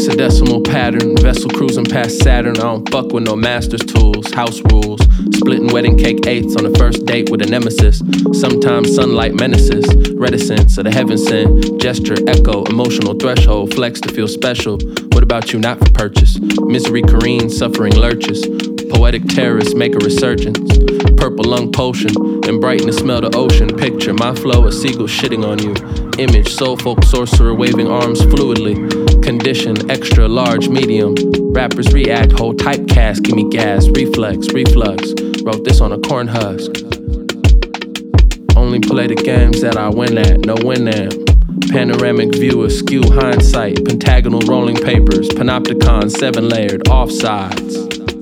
Hexadecimal pattern, vessel cruising past Saturn. I don't fuck with no master's tools, house rules. Splitting wedding cake eighths on the first date with a nemesis. Sometimes sunlight menaces, reticence of the heaven sent. Gesture, echo, emotional threshold, flex to feel special. What about you, not for purchase? Misery careens, suffering lurches. Poetic terrorists make a resurgence. Purple lung potion, and brighten the smell the ocean. Picture my flow, a seagull shitting on you. Image, soul folk sorcerer waving arms fluidly. Condition, extra large, medium. Rappers react, whole typecast, give me gas, reflex, reflux. Wrote this on a corn husk. Only play the games that I win at, no Winamp. Panoramic view, askew hindsight. Pentagonal rolling papers, panopticon, 7 layered, offsides.